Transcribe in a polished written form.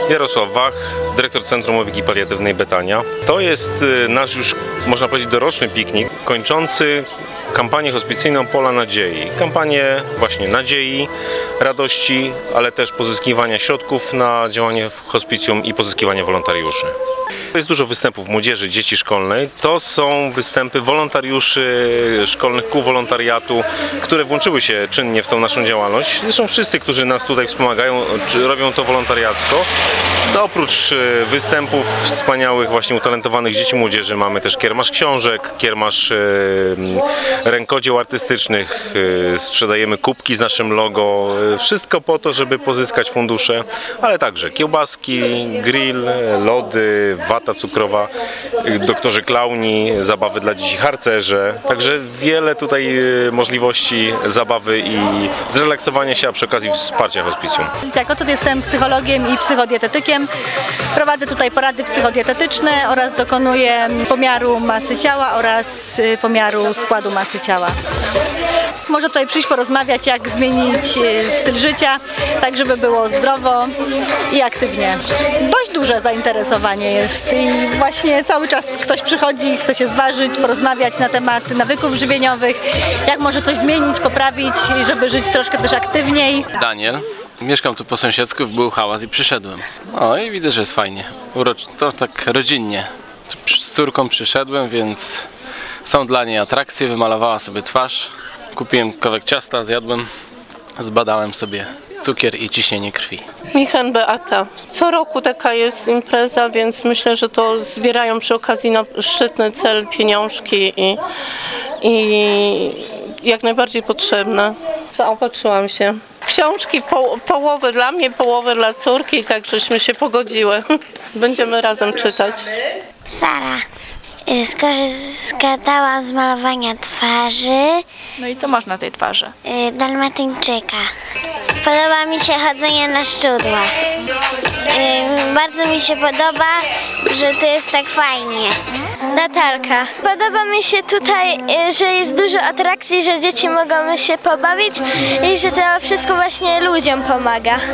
Jarosław Wach, dyrektor Centrum Opieki Paliatywnej Betania. To jest nasz już, można powiedzieć, doroczny piknik kończący kampanię hospicyjną Pola Nadziei. Kampanię właśnie nadziei, radości, ale też pozyskiwania środków na działanie w hospicjum i pozyskiwania wolontariuszy. Jest dużo występów młodzieży, dzieci szkolnej. To są występy wolontariuszy szkolnych kół wolontariatu, które włączyły się czynnie w tą naszą działalność. Zresztą wszyscy, którzy nas tutaj wspomagają, robią to wolontariacko. Oprócz występów wspaniałych, właśnie utalentowanych dzieci i młodzieży mamy też kiermasz książek, kiermasz rękodzieł artystycznych, sprzedajemy kubki z naszym logo. Wszystko po to, żeby pozyskać fundusze, ale także kiełbaski, grill, lody, wata cukrowa, doktorzy klauni, zabawy dla dzieci, harcerze. Także wiele tutaj możliwości zabawy i zrelaksowania się, a przy okazji wsparcia hospicjum. Jako jestem psychologiem i psychodietetykiem. Prowadzę tutaj porady psychodietetyczne oraz dokonuję pomiaru masy ciała oraz pomiaru składu masy ciała. Można tutaj przyjść porozmawiać, jak zmienić styl życia, tak żeby było zdrowo i aktywnie. Dość duże zainteresowanie jest i właśnie cały czas ktoś przychodzi, chce się zważyć, porozmawiać na temat nawyków żywieniowych, jak może coś zmienić, poprawić, żeby żyć troszkę też aktywniej. Daniel. Mieszkam tu po sąsiedzku, był hałas i przyszedłem. O i widzę, że jest fajnie. To tak rodzinnie. Z córką przyszedłem, więc są dla niej atrakcje, wymalowała sobie twarz. Kupiłem kawałek ciasta, zjadłem, zbadałem sobie cukier i ciśnienie krwi. Michał Beata. Co roku taka jest impreza, więc myślę, że to zbierają przy okazji na szczytny cel pieniążki i jak najbardziej potrzebne. Zaopatrzyłam się. Książki połowę dla mnie, połowę dla córki, tak żeśmy się pogodziły. Będziemy razem czytać. Sara. Skorzystałam z malowania twarzy. No i co masz na tej twarzy? Dalmatyńczyka. Podoba mi się chodzenie na szczudłach. Bardzo mi się podoba, że tu jest tak fajnie. Natalka. Podoba mi się tutaj, że jest dużo atrakcji, że dzieci mogą się pobawić i że to wszystko właśnie ludziom pomaga.